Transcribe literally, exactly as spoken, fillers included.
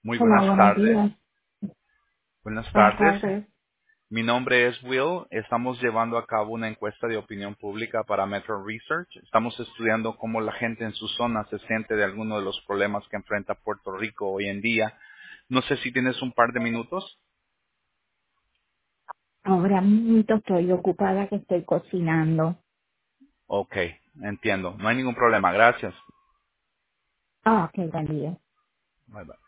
Muy Hola, buenas buenos tardes. días. Buenas Buenas tardes. tardes. Mi nombre es Will. Estamos llevando a cabo una encuesta de opinión pública para Metro Research. Estamos estudiando cómo la gente en su zona se siente de alguno de los problemas que enfrenta Puerto Rico hoy en día. No sé si tienes un par de minutos. Ahora mismo estoy ocupada que estoy cocinando. Ok, entiendo. No hay ningún problema. Gracias. Ah, qué buen día. Bye bye.